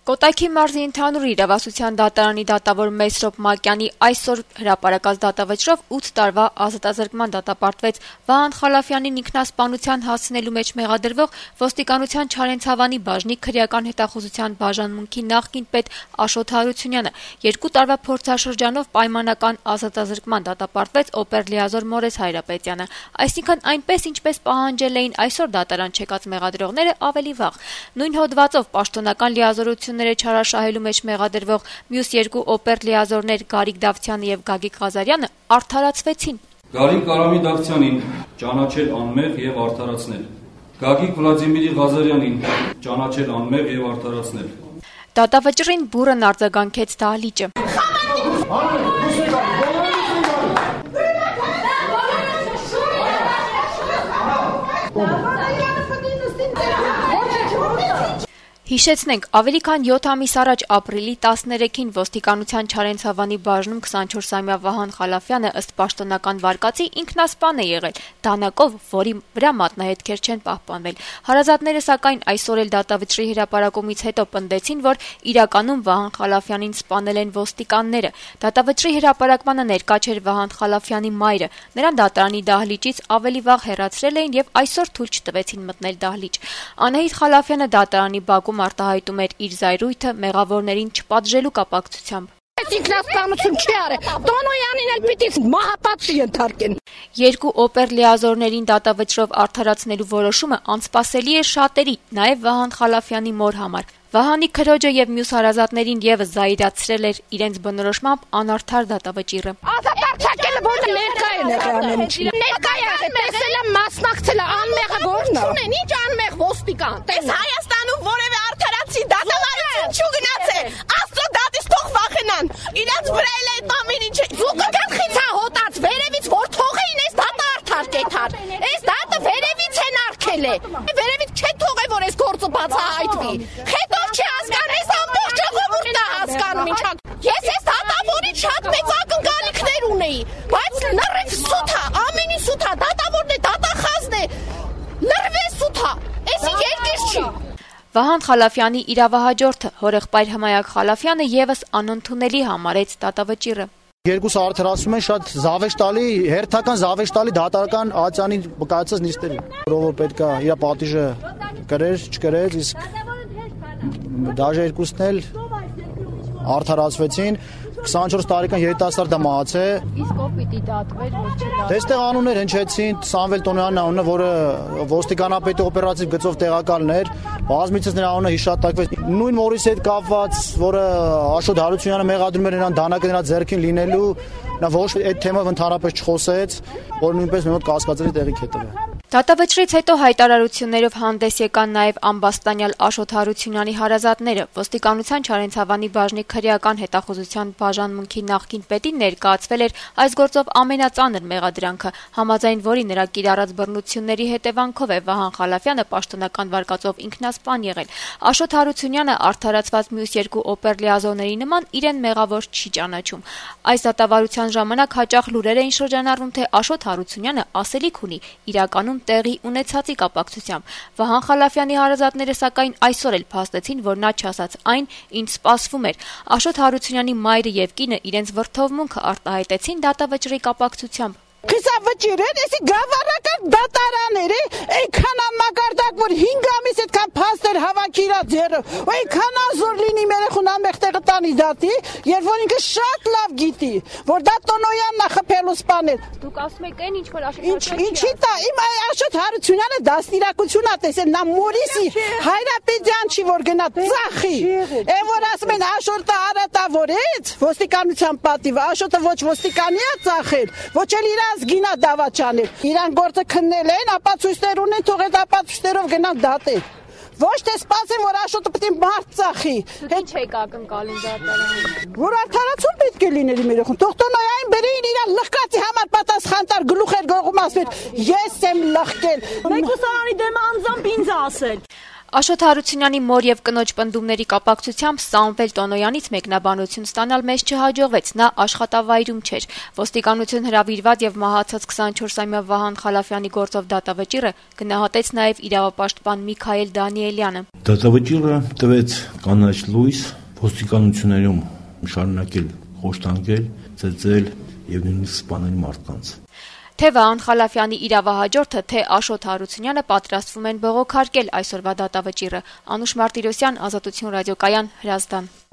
Կոտայքի մարզի ընդհանուր իրավասության դատարանի դատավոր Մեսրոպ Մակյանի այսօր հրապարակած դատավճռով 8 տարվա ազատազրկման դատապարտվեց Վահան Խալաֆյանին ինքնասպանության հասցնելու մեջ մեղադրվող ոստիկանության Չարենցավանի բաժնի քրեական հետախուզության բաժանմունքի նախկին պետ Աշոտ Հարությունյանը, 2 տարվա փորձաշրջանով պայմանական ազատազրկման դատապարտվեց օպեր-լիազոր Մորես Հայրապետյանը, այսինքն այնպես ինչպես պահանջել էին այսօր դատարան չեկած մեղադրողները ավելի վաղ, նույն հոդվածով պաշտոնական լիազորությունները չարաշահելու մեջ մեղադրվող մյուս 2 օպեր-լիազորներ Գարիկ Դավթյանը եւ Գագիկ Ղազարյանը արդարացվեցին։ Գարիկ Կարամի Դավթյանին ճանաչել անմեղ եւ արդարացնել։ Գագիկ Վլադիմիրի Ղազարյանին ճանաչել անմեղ եւ արդարացնել։ Դատավճռին բուռն արձագանքեց դահլիճը։ Հիշեցնենք, ավելի քան 7 ամիս առաջ ապրիլի 13-ին ոստիկանության Չարենցավանի բաժնում 24-ամյա Վահան Խալաֆյանը ըստ պաշտոնական վարկածի ինքնասպան է եղել, դանակով, որի վրա մատնահետքեր չեն պահպանվել։ Հարազատները սակայն այսօր էլ դատավճռի հրապարակումից հետո պնդեցին, որ իրականում Վահան Խալաֆյանին սպանել են ոստիկանները։ Դատավճռի հրապարակմանը ներկա չէր Վահան Խալաֆյանի մայրը, նրան դատարանի դահլիճից ավելի վաղ հեռացրել էին եւ այսօր թույլ չտվեցին մտնել դահլիճ։ Անահիտ Խալաֆյանը դատարանի բակում արտահայտում էր իր զայրույթը մեղավորներին չպատժելու կապակցությամբ։ Ինքնասպանություն չի արել, Տոնոյանին էլ պիտի մահապատժի ենթարկեն։ 2 օպեր-լիազորներին դատավճռով արդարացնելու որոշումը անսպասելի է շատերի, նաև Վահան Խալաֆյանի մոր համար։ Վահանի քրոջը եւ մյուս հարազատներին եւս զայրացրել էր իրենց բնորոշմամբ անարդար դատավճիռը։ Ազատարձակելը որ ներկա է ամեն ինչի։ Ներկա է, տեսել եմ, մասնակցել է, անմեղը որն է։ Չունեն, ինչ անմեղ ոստիկան։ Տես Հայաստանում որևէ արդարացի դատավարություն չուգնացել։ Աստծո դատից թող վախենան։ Իրանց վրա էլ այդ ամեն ինչը։ Զուգը գլխիցա հոտած, վերևից որ թողեին, այս դատը արդար կեթար։ Այս դատը վերևից են արկել է։ Վերևից չեն թողել, որ այս գործը բացահայտվի։ Չի հասկանում, այս ամբողջ ժողովուրդն է հասկանում ինչա։ Ես այս դատավորից շատ մեծ ակնկալիքներ ունեի, բայց լրիվ սուտ է, ամենի սուտ է, դատավորն է, դատախազն է, լրիվ սուտ է, էսի երկիր չի։ Վահան Խալաֆյանի իրավահաջորդը հորեղբայր Հմայակ Խալաֆյանը եւս անընդունելի համարեց դատավճիռը։ Երկուսը արդարացում են շատ զավեշտալի, հերթական զավեշտալի դատական ացանի կայացած նիստերին։ Որ պետք է իր պատիժը կրեր, չկրեր, իսկ դաժե երկուսն էլ արդարացվեցին, 24 տարեկան երիտասարդը մահացե։ Իսկ ով պիտի դատվեր, որ չդատվեր։ Դեստեղ անուններ հնչեցին, Սամվել Տոնոյանն անունը, որը ոստիկանապետի օպերատիվ գծով տեղակալն էր, բազմիցս նրա անունը հիշատակվեց։ Նույն Մորիսի հետ կապված, որը Աշոտ Հարությունյանը մեղադրում էր նրան դանակը նրա ձեռքին լինելու, նա ոչ այդ թեմով ընդհանրապես չխոսեց, որ նույնպես մի հատ կասկածելի տեղիք է տվել։ Դատավճռից հետո հայտարարություններով հանդես եկան նաև ամբաստանյալ Աշոտ Հարությունյանի հարազատները։ Ոստիկանության Չարենցավանի բաժնի քրեական հետախուզության բաժանմունքի նախկին պետին ներկայացվել էր այս գործով ամենածանր մեղադրանքը, համաձայն որի նրա կիրառած բռնությունների հետևանքով է Վահան Խալաֆյանը պաշտոնական վարկածով ինքնասպան եղել։ Աշոտ Հարությունյանը արդարացված մյուս 2 օպեր-լիազորների նման իրեն մեղավոր չի ճանաչում։ Այս դատավարության ժամանակ հաճախ լուրեր էին շրջանառվում, թե Աշոտ Հարությունյանը ասելիք ունի իրականում տեղի ունեցածի կապակցությամբ։ Վահան Խալաֆյանի հարազատները սակայն այսօր էլ փաստեցին, որ նա չասաց այն, ինչ սպասվում էր։ Աշոտ Հարությունյանի մայրը եւ կինը իրենց վրդովմունքը արտահայտեցին դատավճռի կապակցությամբ։ Կիսավճիրեն, էսի գավառական դատարաներ է, այնքան անմակարդակ, որ 5 ամիս այդքան փաստեր հավաքի իրա ձեռը, այնքան ազոր լինի երեխուն անմեղ տեղը տանի դատի, երբ որ ինքը շատ լավ գիտի, որ դա Տոնոյանն է խփելու սպանել։ Դուք ասում եք այն, ինչ որ Աշոտ Ինչի՞ տա, իմ Աշոտ Հարությունյանը դաստիարակություն է տեսել, նա Մորիսի Հայրապետյան չի որ գնա ծախի։ Այն որ ասում են Աշոտը արատա որից, ոստիկանության պատիվը, Աշոտը ոչ ոստիկանի է ծախել, ոչ էլ իր գինա դավաճանել։ Իրան գործը քննել են, ապացույցներ ունեն, թող այդ ապացույցներով գնան դատել։ Ոչ թե սպասեն, որ Աշոտը պետք է մարդ ծախի։ Ինչ եք ակնկալում դատարանին։ Որ արդարացում պետք է լիներ իմ երեխուն։ Թող Տոնոյանին բերեին իրան լղկացի համար պատասխան տար, գլուխեր գողում ասել, ես եմ լղկել։ Մեկ ուսանանի դեմ անձամբ ինձ ասել։ Աշոտ Հարությունյանի մոր եւ կնոջ պնդումների կապակցությամբ Սամվել Տոնոյանից մեկնաբանություն ստանալ մեզ չհաջողվեց, նա աշխատավայրում չէր։ Ոստիկանություն հրավիրված եւ մահացած 24-ամյա Վահան Խալաֆյանի գործով դատավճիռը գնահատեց նաեւ իրավապաշտպան Միքայել Դանիելյանը։ Դատավճիռը տվեց կանաչ լույս ոստիկանություններում շարունակել խոշտանգել, ծեծել եւ նույնիսկ սպանել մարդկանց։ Թե Վահան Խալաֆյանի իրավահաջորդը, թե Աշոտ Հարությունյանը պատրաստվում են բողոքարկել այսօրվա դատավճիռը։ Անուշ Մարտիրոսյան, Ազատություն ռադիոկայան, Հրազդան։